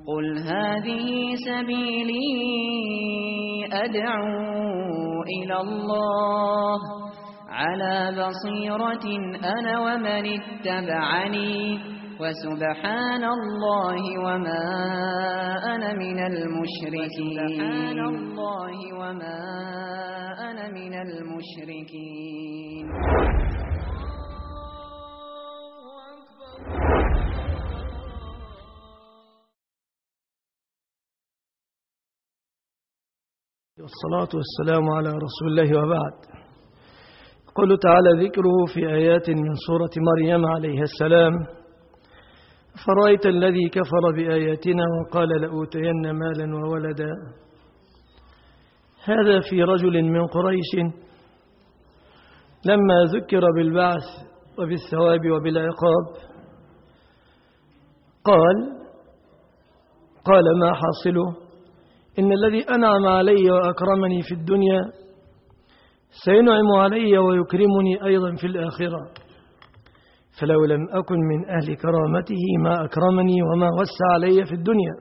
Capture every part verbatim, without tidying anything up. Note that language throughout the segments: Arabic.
قل هذه سبيلي أدعو إلى الله على بصيرة أنا ومن اتبعني وسبحان الله وما أنا من المشركين سبحان الله وما أنا من المشركين. والصلاة والسلام على رسول الله وبعد. قل تعالى ذكره في آيات من سورة مريم عليها السلام: فرأيت الذي كفر بآياتنا وقال لأوتين مالا وولدا. هذا في رجل من قريش لما ذكر بالبعث وبالثواب وبالعقاب قال قال ما حاصله؟ إن الذي أنعم علي وأكرمني في الدنيا سينعم علي ويكرمني أيضا في الآخرة، فلو لم أكن من أهل كرامته ما أكرمني وما وسع علي في الدنيا.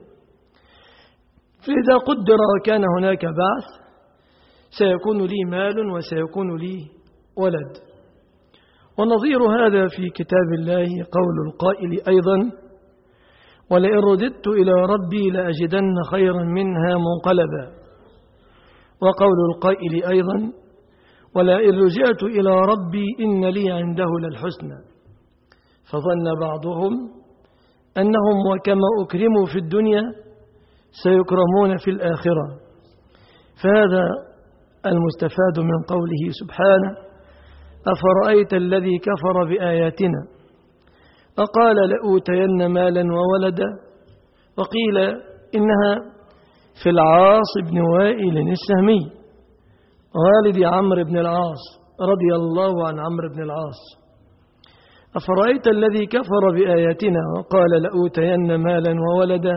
فإذا قدر وكان هناك بعث سيكون لي مال وسيكون لي ولد. ونظير هذا في كتاب الله قول القائل أيضا: ولئن رددت إلى ربي لأجدن خيرا منها منقلبا. وقول القائل أيضا: ولئن رجعت إلى ربي إن لي عنده للحسنى. فظن بعضهم أنهم وكما أكرموا في الدنيا سيكرمون في الآخرة. فهذا المستفاد من قوله سبحانه: أفرأيت الذي كفر بآياتنا وقال لأوتين مالا وولدا. وقيل إنها في العاص بن وائل السهمي والد عمرو بن العاص رضي الله عن عمرو بن العاص. أفرأيت الذي كفر بآياتنا وقال لأوتين مالا وولدا.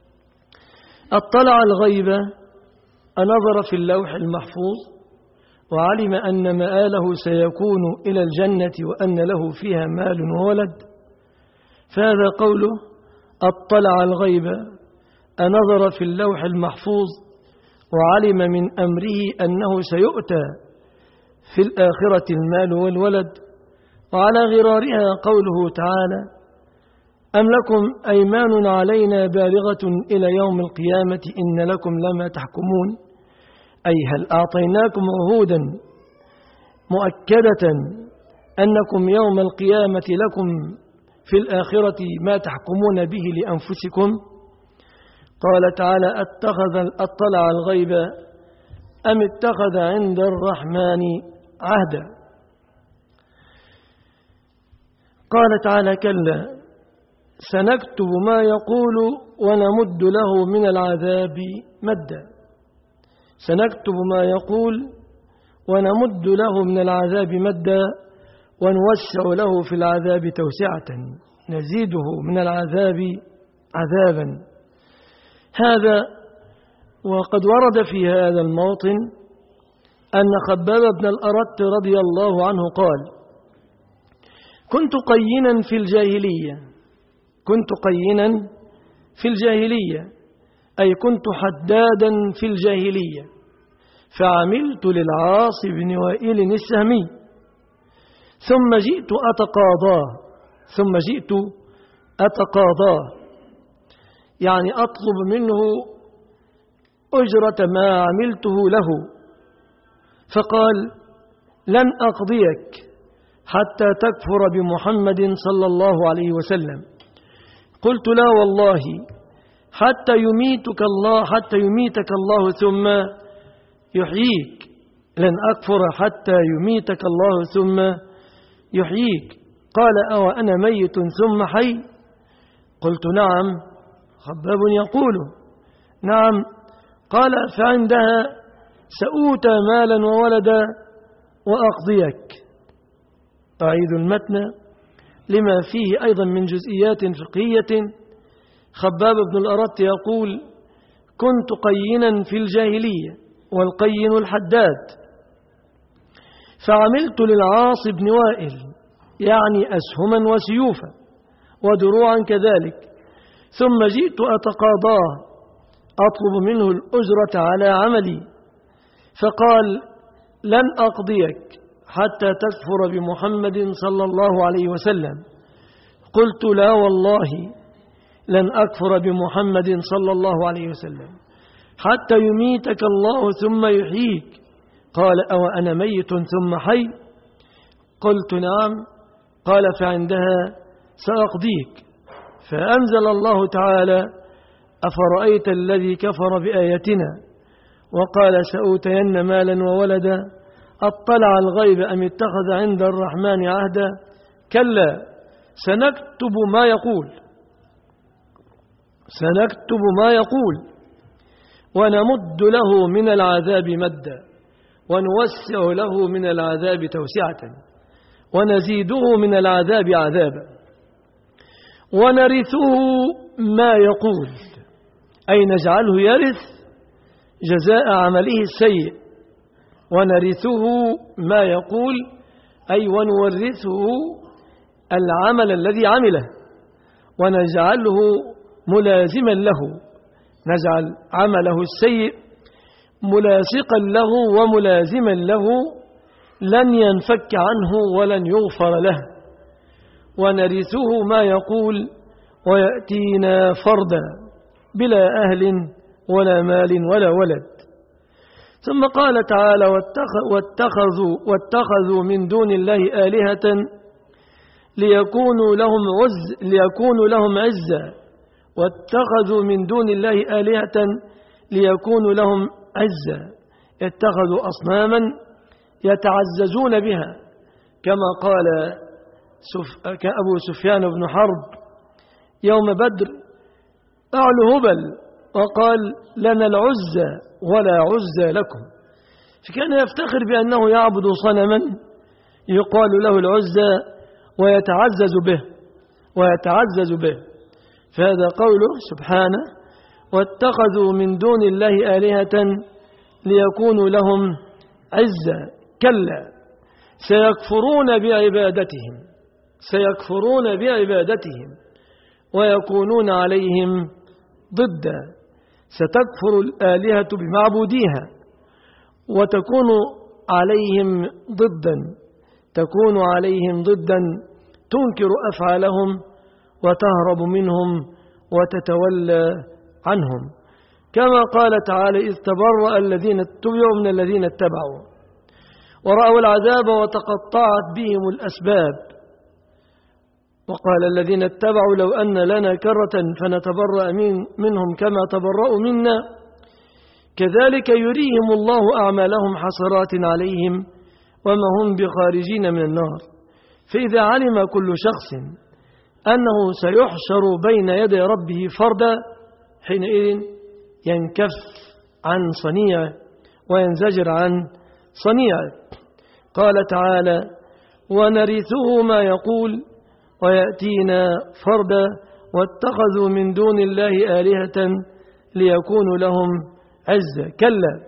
اطلع الغيب، أنظر في اللوح المحفوظ وعلم أن مآله سيكون إلى الجنة وأن له فيها مال وولد. فهذا قوله اطلع الغيب، أنظر في اللوح المحفوظ وعلم من أمره أنه سيؤتى في الآخرة المال والولد. وعلى غرارها قوله تعالى: أم لكم أيمان علينا بالغة إلى يوم القيامة إن لكم لما تحكمون. أي هل أعطيناكم عهودا مؤكدة أنكم يوم القيامة لكم في الآخرة ما تحكمون به لأنفسكم. قال تعالى: اتخذ اطلع الغيب أم اتخذ عند الرحمن عهدا. قال تعالى: كلا سنكتب ما يقول ونمد له من العذاب مدا. سنكتب ما يقول ونمد له من العذاب مدا ونوسع له في العذاب توسعة، نزيده من العذاب عذابا. هذا وقد ورد في هذا الموطن أن خباب بن الأرت رضي الله عنه قال: كنت قينا في الجاهلية كنت قينا في الجاهلية أي كنت حدادا في الجاهلية، فعملت للعاص بن وائل السهمي ثم جئت أتقاضاه ثم جئت أتقاضاه يعني أطلب منه أجرة ما عملته له. فقال: لن أقضيك حتى تكفر بمحمد صلى الله عليه وسلم. قلت: لا والله حتى يميتك الله حتى يميتك الله ثم يحييك. لن أكفر حتى يميتك الله ثم يحييك. قال: أو أنا ميت ثم حي؟ قلت: نعم. خباب يقول: نعم. قال: فعندها سأوتى مالا وولدا وأقضيك. أعيد المتن لما فيه أيضا من جزئيات فقهية. خباب بن الأرت يقول: كنت قينا في الجاهلية، والقين الحداد، فعملت للعاص بن وائل يعني أسهما وسيوفا ودروعا كذلك، ثم جئت أتقاضاه أطلب منه الأجرة على عملي، فقال: لن أقضيك حتى تكفر بمحمد صلى الله عليه وسلم. قلت: لا والله لن أكفر بمحمد صلى الله عليه وسلم حتى يميتك الله ثم يحييك. قال: أو أنا ميت ثم حي؟ قلت: نعم. قال: فعندها سأقضيك. فأنزل الله تعالى: أفرأيت الذي كفر بآياتنا وقال سأوتين مالا وولدا أطلع الغيب أم اتخذ عند الرحمن عهدا؟ كلا سنكتب ما يقول سنكتب ما يقول ونمد له من العذاب مدا ونوسع له من العذاب توسعة ونزيده من العذاب عذابا ونرثه ما يقول، أي نجعله يرث جزاء عمله السيء. ونرثه ما يقول أي ونورثه العمل الذي عمله ونجعله ملازما له، نجعل عمله السيء ملاصقا له وملازما له لن ينفك عنه ولن يغفر له. ونرثه ما يقول ويأتينا فردا بلا أهل ولا مال ولا ولد. ثم قال تعالى: واتخذوا, واتخذوا من دون الله آلهة ليكونوا لهم عز ليكونوا لهم عزا واتخذوا من دون الله آلهة ليكونوا لهم عزا. اتخذوا أصناما يتعززون بها، كما قال أبو سفيان بن حرب يوم بدر: أعلو هبل، وقال: لنا العزة ولا عزة لكم. فكان يفتخر بأنه يعبد صنما يقال له العزة ويتعزز به ويتعزز به فهذا قوله سبحانه: واتخذوا من دون الله آلهة ليكونوا لهم عزا. كلا سيكفرون بعبادتهم سيكفرون بعبادتهم ويكونون عليهم ضدا. ستكفر الآلهة بمعبوديها وتكون عليهم ضدا تكون عليهم ضدا تنكر أفعالهم وتهرب منهم وتتولى عنهم، كما قال تعالى: إذ تبرأ الذين اتبعوا من الذين اتبعوا ورأوا العذاب وتقطعت بهم الأسباب. وقال الذين اتبعوا: لو أن لنا كرة فنتبرأ من منهم كما تبرأوا منا كذلك يريهم الله أعمالهم حسرات عليهم وما هم بخارجين من النار. فإذا علم كل شخص أنه سيحشر بين يدي ربه فردا حينئذ ينكف عن صنيعه وينزجر عن صنيعه. قال تعالى: ونرثه ما يقول ويأتينا فردا واتخذوا من دون الله آلهة ليكونوا لهم عزا. كلا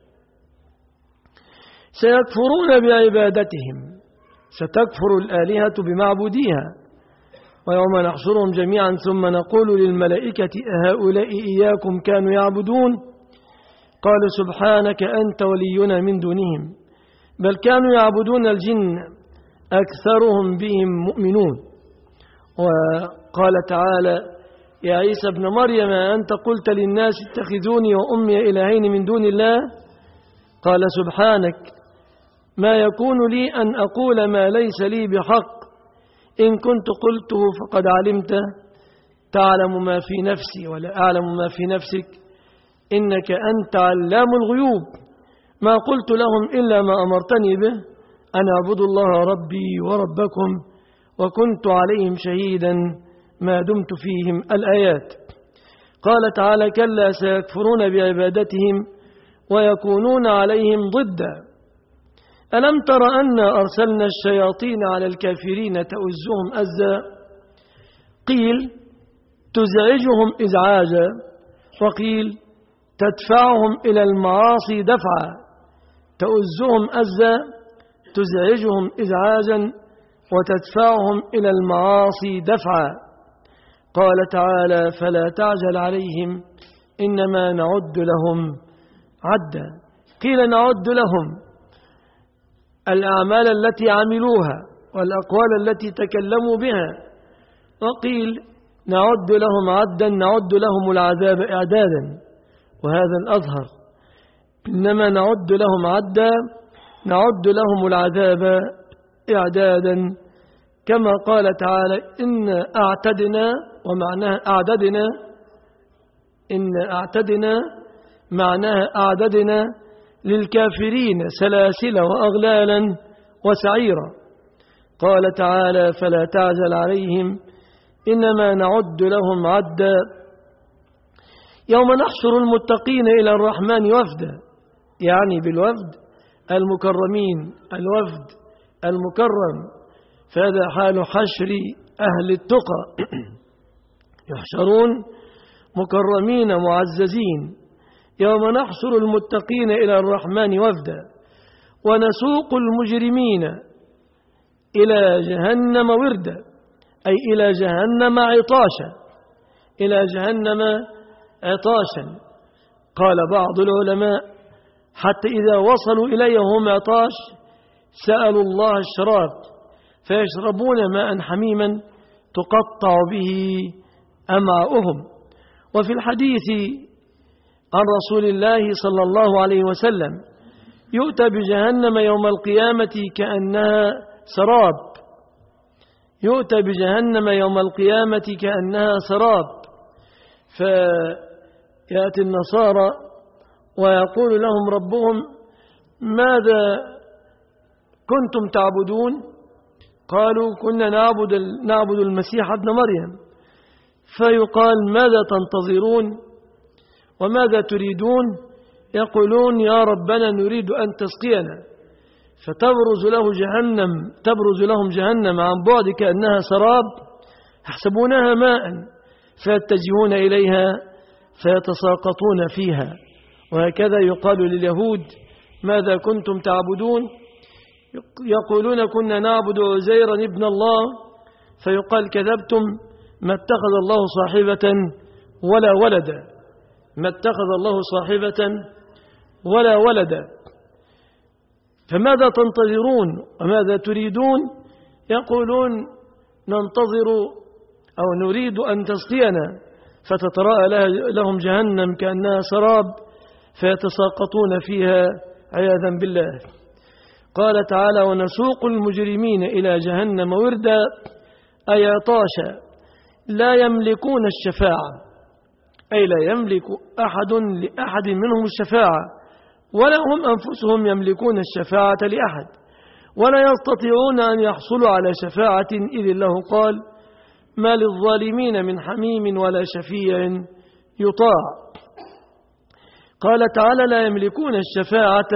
سيكفرون بعبادتهم ستكفر الآلهة بمعبوديها. ويوم نحشرهم جميعا ثم نقول للملائكة أهؤلاء إياكم كانوا يعبدون؟ قالوا سبحانك أنت ولينا من دونهم بل كانوا يعبدون الجن أكثرهم بهم مؤمنون. وقال تعالى: يا عيسى ابن مريم أنت قلت للناس اتخذوني وأمي إلهين من دون الله؟ قال سبحانك ما يكون لي أن أقول ما ليس لي بحق إن كنت قلته فقد علمته تعلم ما في نفسي ولا أعلم ما في نفسك إنك أنت علام الغيوب. ما قلت لهم إلا ما أمرتني به أن أعبدوا الله ربي وربكم وكنت عليهم شهيدا ما دمت فيهم. الآيات. قال تعالى: كلا سيكفرون بعبادتهم ويكونون عليهم ضدا. ألم تر أنا أرسلنا الشياطين على الكافرين تؤزهم أزا؟ قيل تزعجهم إزعاجا وقيل تدفعهم إلى المعاصي دفعا. تؤزهم أزا تزعجهم إزعاجا وتدفعهم إلى المعاصي دفعا. قال تعالى فلا تعجل عليهم إنما نعد لهم عدا. قيل نعد لهم الأعمال التي عملوها والأقوال التي تكلموا بها، وقيل نعد لهم عدا نعد لهم العذاب إعدادا، وهذا الأظهر. إنما نعد لهم عدا نعد لهم العذاب إعدادا، كما قال تعالى إن أعتدنا، ومعناها أعددنا، إن أعتدنا معناها أعددنا للكافرين سلاسل وأغلالا وسعيرا. قال تعالى فلا تعجل عليهم إنما نعد لهم عدا. يوم نحشر المتقين إلى الرحمن وفدا، يعني بالوفد المكرمين، الوفد المكرم، فهذا حال حشر أهل التقى يحشرون مكرمين معززين. يوم نحشر المتقين إلى الرحمن وفدا ونسوق المجرمين إلى جهنم وردا، أي إلى جهنم عطاشا، إلى جهنم عطاشا. قال بعض العلماء حتى إذا وصلوا إليه هم عطاش سألوا الله الشراب فيشربون ماء حميما تقطع به أمعاؤهم. وفي الحديث عن رسول الله صلى الله عليه وسلم يؤتى بجهنم يوم القيامة كأنها سراب، يؤتى بجهنم يوم القيامة كأنها سراب، فيأتي النصارى ويقول لهم ربهم ماذا كنتم تعبدون؟ قالوا كنا نعبد نعبد المسيح ابن مريم. فيقال ماذا تنتظرون وماذا تريدون؟ يقولون يا ربنا نريد أن تسقينا، فتبرز له جهنم تبرز لهم جهنم عن بعد كأنها سراب يحسبونها ماء فيتجهون إليها فيتساقطون فيها. وهكذا يقال لليهود ماذا كنتم تعبدون؟ يقولون كنا نعبد عزيرا ابن الله، فيقال كذبتم ما اتخذ الله صاحبة ولا ولدا، ما اتخذ الله صاحبة ولا ولدا. فماذا تنتظرون وماذا تريدون؟ يقولون ننتظر أو نريد أن تسقينا، فتتراءى لهم جهنم كأنها سراب فيتساقطون فيها عياذا بالله. قال تعالى ونسوق المجرمين إلى جهنم وردا، أي عطاشا لا يملكون الشفاعة، أي لا يملك أحد لأحد منهم الشفاعة، ولا هم أنفسهم يملكون الشفاعة لأحد، ولا يستطيعون أن يحصلوا على شفاعة، إذ الله قال ما للظالمين من حميم ولا شفيع يطاع. قال تعالى لا يملكون الشفاعة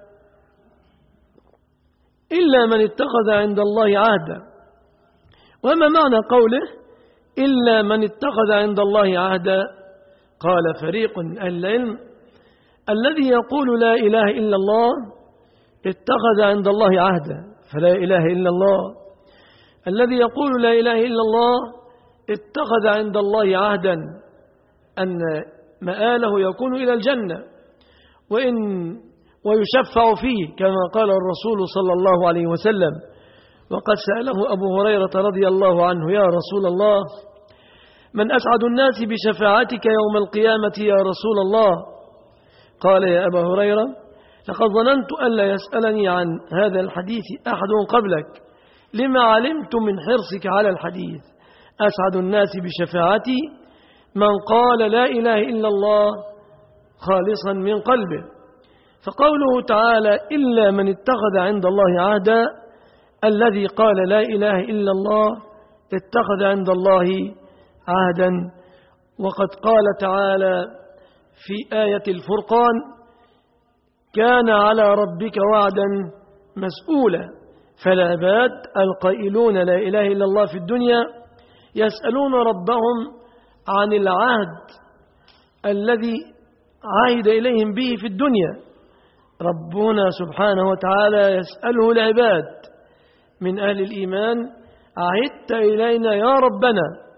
إلا من اتخذ عند الله عهدا. وما معنى قوله إلا من اتخذ عند الله عهدا؟ قال فريق العلم الذي يقول لا إله إلا الله اتخذ عند الله عهدا، فلا إله إلا الله. الذي يقول لا إله إلا الله اتخذ عند الله عهدا أن مآله يكون إلى الجنة وإن ويشفع فيه كما قال الرسول صلى الله عليه وسلم. وقد سأله أبو هريرة رضي الله عنه يا رسول الله من أسعد الناس بشفاعتك يوم القيامة يا رسول الله؟ قال يا أبا هريرة لقد ظننت ألا يسألني عن هذا الحديث أحد قبلك لما علمت من حرصك على الحديث. أسعد الناس بشفاعتي من قال لا إله إلا الله خالصا من قلبه. فقوله تعالى إلا من اتخذ عند الله عهدا، الذي قال لا إله إلا الله اتخذ عند الله عهدا. وقد قال تعالى في آية الفرقان كان على ربك وعدا مسؤولا. فالعباد القائلون لا إله إلا الله في الدنيا يسألون ربهم عن العهد الذي عهد إليهم به في الدنيا. ربنا سبحانه وتعالى يسأله العباد من أهل الإيمان عهدت إلينا يا ربنا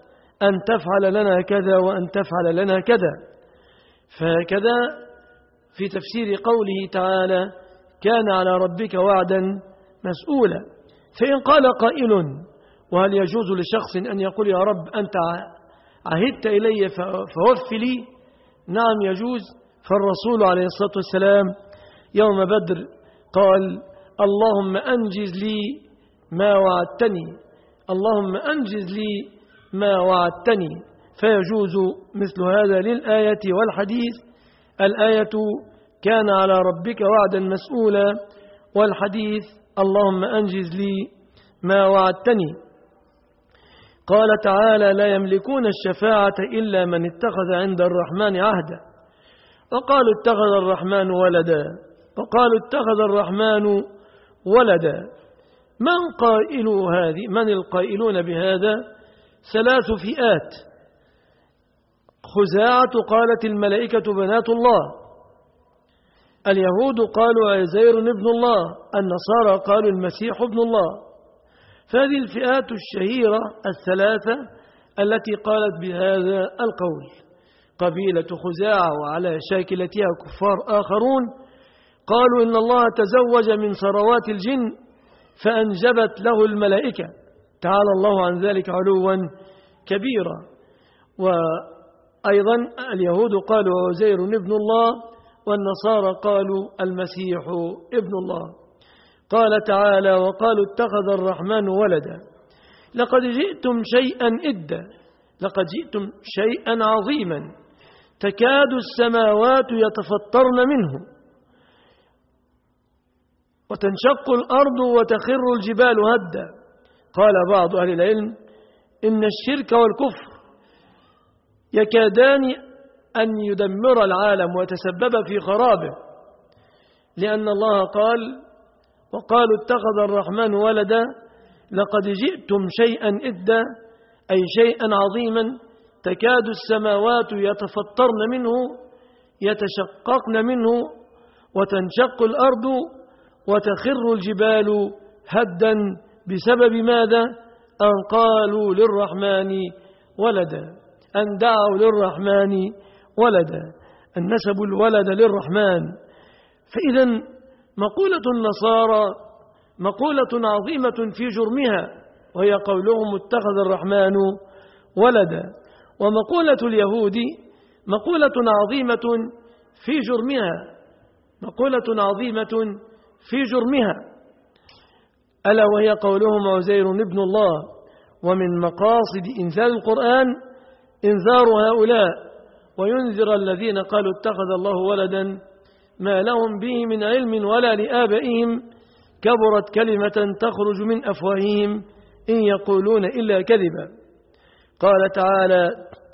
أن تفعل لنا كذا وأن تفعل لنا كذا. فهكذا في تفسير قوله تعالى كان على ربك وعدا مسؤولا. فإن قال قائل وهل يجوز لشخص أن يقول يا رب أنت عهدت إلي فوف لي؟ نعم يجوز. فالرسول عليه الصلاة والسلام يوم بدر قال اللهم أنجز لي ما وعدتني، اللهم أنجز لي ما وعدتني. فيجوز مثل هذا للآية والحديث. الآية كان على ربك وعدا مسؤولا، والحديث اللهم أنجز لي ما وعدتني. قال تعالى لا يملكون الشفاعة إلا من اتخذ عند الرحمن عهدا. وقالوا اتخذ الرحمن ولدا، وقالوا اتخذ الرحمن ولدا. من قائل هذه؟ من القائلون بهذا؟ ثلاث فئات. خزاعة قالت الملائكة بنات الله، اليهود قالوا عزير ابن الله، النصارى قالوا المسيح ابن الله. فهذه الفئات الشهيرة الثلاثة التي قالت بهذا القول. قبيلة خزاعة وعلى شاكلتها كفار آخرون قالوا إن الله تزوج من ثروات الجن فأنجبت له الملائكة، تعالى الله عن ذلك علوا كبيرا. وأيضا اليهود قالوا عزير ابن الله، والنصارى قالوا المسيح ابن الله. قال تعالى وقالوا اتخذ الرحمن ولدا. لقد جئتم شيئا إدا، لقد جئتم شيئا عظيما تكاد السماوات يتفطرن منه وتنشق الأرض وتخر الجبال هدا. قال بعض أهل العلم إن الشرك والكفر يكادان أن يدمر العالم ويتسبب في خرابه، لأن الله قال وقالوا اتخذ الرحمن ولدا. لقد جئتم شيئا إدا أي شيئا عظيما تكاد السماوات يتفطرن منه يتشققن منه وتنشق الأرض وتخر الجبال هدا. بسبب ماذا؟ أن قالوا للرحمن ولدا، أن دعوا للرحمن ولدا، أن نسبوا الولد للرحمن. فإذا مقولة النصارى مقولة عظيمة في جرمها، وهي قولهم اتخذ الرحمن ولدا. ومقولة اليهود مقولة عظيمة في جرمها، مقولة عظيمة في جرمها، ألا وهي قولهم عزير ابن الله. ومن مقاصد إنزال القرآن إنذار هؤلاء وينذر الذين قالوا اتخذ الله ولدا ما لهم به من علم ولا لآبائهم كبرت كلمة تخرج من أفواههم إن يقولون إلا كذبا. قال تعالى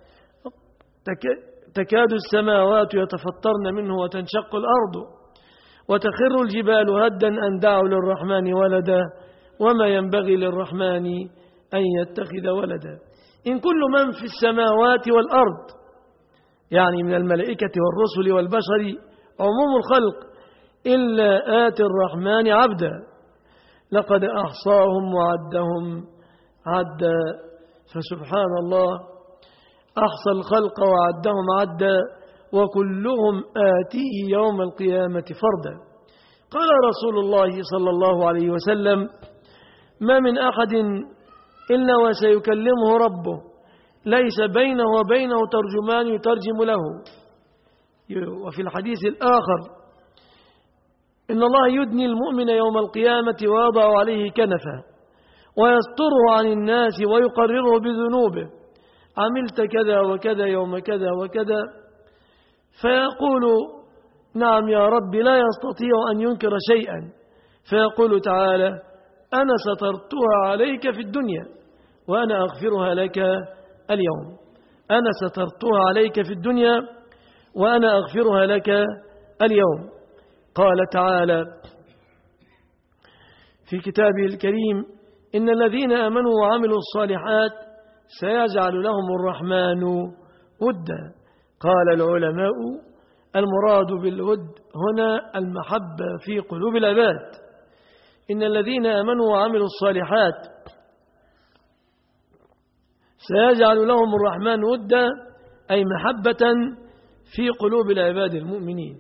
تكاد السماوات يتفطرن منه وتنشق الأرض وتخر الجبال هدا أن دعوا للرحمن ولدا وما ينبغي للرحمن أن يتخذ ولدا. إن كل من في السماوات والأرض، يعني من الملائكة والرسل والبشر عموم الخلق، إلا آتي الرحمن عبدا لقد أحصاهم وعدهم عدا. فسبحان الله أحصى الخلق وعدهم عدا وكلهم آتيه يوم القيامة فردا. قال رسول الله صلى الله عليه وسلم ما من أحد إلا وسيكلمه ربه ليس بينه وبينه ترجمان يترجم له. وفي الحديث الآخر إن الله يدني المؤمن يوم القيامة ويضع عليه كنفه ويستره عن الناس ويقرره بذنوبه عملت كذا وكذا يوم كذا وكذا، فيقول نعم يا رب لا يستطيع أن ينكر شيئا، فيقول تعالى أنا سترتها عليك في الدنيا وأنا أغفرها لك اليوم. أنا سترتها عليك في الدنيا وأنا أغفرها لك اليوم. قال تعالى في كتابه الكريم إن الذين آمنوا وعملوا الصالحات سيجعل لهم الرحمن ودا. قال العلماء المراد بالود هنا المحبة في قلوب العباد. إن الذين آمنوا وعملوا الصالحات سيجعل لهم الرحمن ودا أي محبة في قلوب العباد المؤمنين.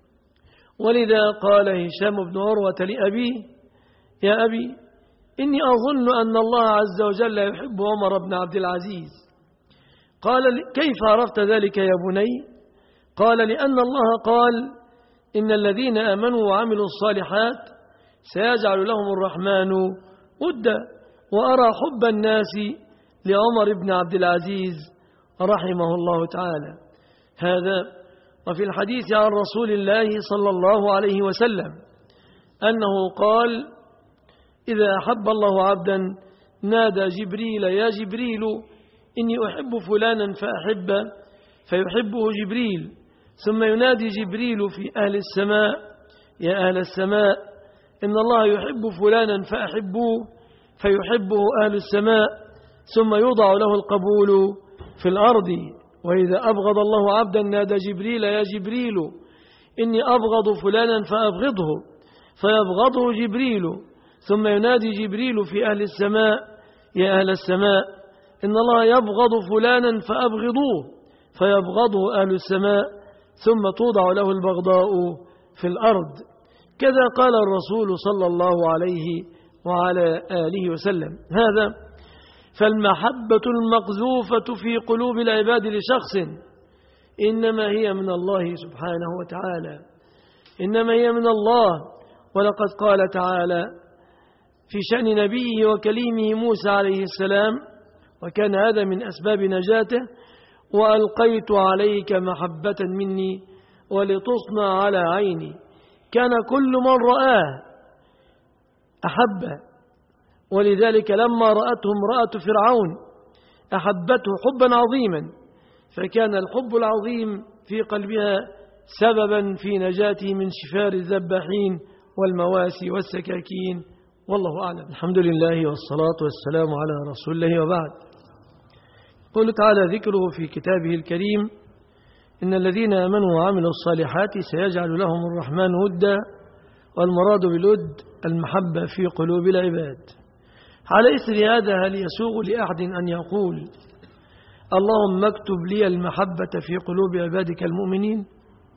ولذا قال هشام بن عروة لأبيه: يا أبي إني أظن أن الله عز وجل يحب عمر بن عبد العزيز. قال: كيف عرفت ذلك يا بني؟ قال: لأن الله قال: إن الذين آمنوا وعملوا الصالحات سيجعل لهم الرحمن ودا، وأرى حب الناس لعمر بن عبد العزيز رحمه الله تعالى. هذا وفي الحديث عن رسول الله صلى الله عليه وسلم أنه قال: إذا أحب الله عبدا نادى جبريل: يا جبريل إني أحب فلانا فأحبه، فيحبه جبريل، ثم ينادي جبريل في أهل السماء: يا أهل السماء إن الله يحب فلانا فأحبوه، فيحبه أهل السماء، ثم يوضع له القبول في الأرض. وإذا أبغض الله عبدا نادى جبريل: يا جبريل إني أبغض فلانا فأبغضه، فيبغضه جبريل، ثم ينادي جبريل في أهل السماء: يا أهل السماء إن الله يبغض فلانا فأبغضوه، فيبغضه أهل السماء، ثم توضع له البغضاء في الأرض. كذا قال الرسول صلى الله عليه وعلى آله وسلم. هذا فالمحبة المقذوفة في قلوب العباد لشخص إنما هي من الله سبحانه وتعالى، إنما هي من الله. ولقد قال تعالى في شأن نبيه وكليمه موسى عليه السلام، وكان هذا من أسباب نجاته: وألقيت عليك محبة مني ولتصنع على عيني. كان كل من رآه أحبه، ولذلك لما رأته امرأة فرعون أحبته حبا عظيما، فكان الحب العظيم في قلبها سببا في نجاته من شفار الذباحين والمواسي والسكاكين. والله أعلم. الحمد لله والصلاة والسلام على رسول الله، وبعد. قل تعالى ذكره في كتابه الكريم: إن الذين آمنوا وعملوا الصالحات سيجعل لهم الرحمن ودا، والمراد بالود المحبة في قلوب العباد. على إثر هذا هل يسوغ لأحد أن يقول: اللهم اكتب لي المحبة في قلوب عبادك المؤمنين؟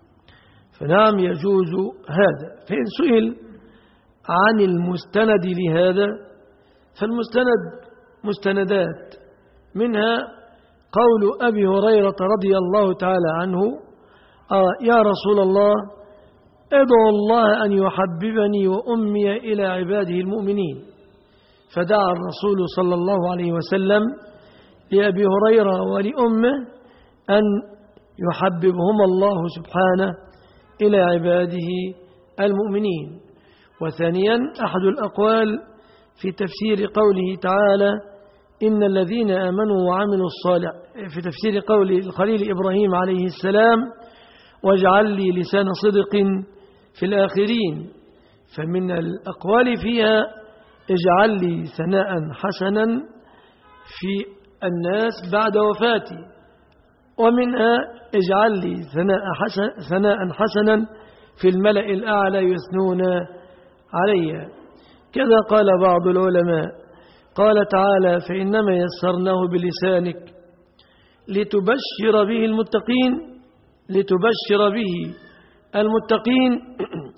فنعم يجوز هذا. فإن سئل عن المستند لهذا فالمستند مستندات، منها قول أبي هريرة رضي الله تعالى عنه: آه يا رسول الله ادعو الله أن يحببني وأمي إلى عباده المؤمنين. فدعا الرسول صلى الله عليه وسلم لأبي هريرة ولأمه أن يحببهم الله سبحانه إلى عباده المؤمنين. وثانيا أحد الأقوال في تفسير قوله تعالى: إن الذين آمنوا وعملوا الصالح، في تفسير قول الخليل إبراهيم عليه السلام: واجعل لي لسان صدق في الآخرين. فمن الأقوال فيها: اجعل لي ثناء حسنا في الناس بعد وفاتي. ومنها: اجعل لي ثناء, حسن ثناء حسنا في الملأ الأعلى يثنون علي. كذا قال بعض العلماء، قال تعالى: فإنما يسرناه بلسانك لتبشر به المتقين لتبشر به المتقين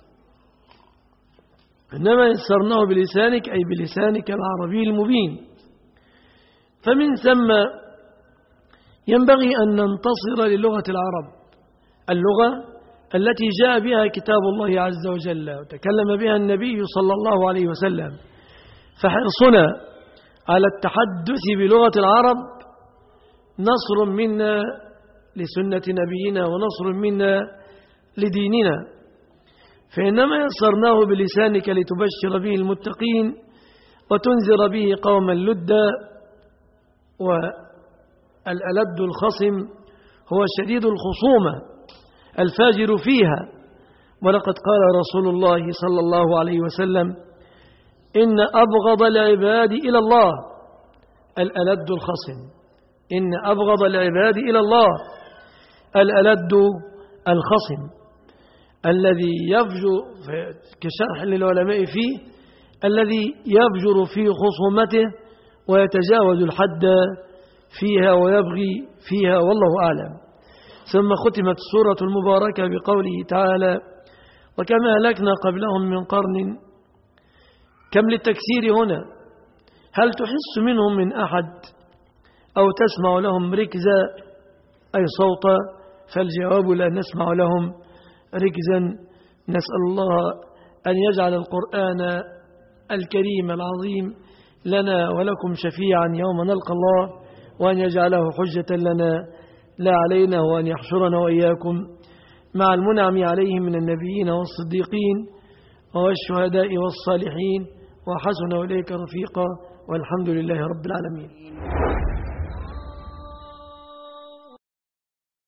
إنما يسرناه بلسانك أي بلسانك العربي المبين. فمن ثم ينبغي أن ننتصر للغة العرب، اللغة التي جاء بها كتاب الله عز وجل وتكلم بها النبي صلى الله عليه وسلم. فحرصنا على التحدث بلغة العرب نصر منا لسنة نبينا ونصر منا لديننا. فإنما يسرناه بلسانك لتبشر به المتقين وتنذر به قوما لدا. والألد الخصم هو شديد الخصومة الفاجر فيها. ولقد قال رسول الله صلى الله عليه وسلم: إن أبغض العباد إلى الله الألد الخصم. إن أبغض العباد إلى الله الألد الخصم، الذي يفجر كشرح للعلماء فيه: الذي يفجر في خصومته ويتجاوز الحد فيها ويبغي فيها، والله أعلم. ثم ختمت السورة المباركة بقوله تعالى: وكما أهلكنا قبلهم من قرن. كم للتكسير هنا؟ هل تحس منهم من أحد أو تسمع لهم ركزا أي صوتا؟ فالجواب لا نسمع لهم ركزا. نسأل الله أن يجعل القرآن الكريم العظيم لنا ولكم شفيعا يوم نلقى الله، وأن يجعله حجة لنا لا علينا، وأن يحشرنا وإياكم مع المنعم عليهم من النبيين والصديقين والشهداء والصالحين، وحسن إليك رفيقا، والحمد لله رب العالمين.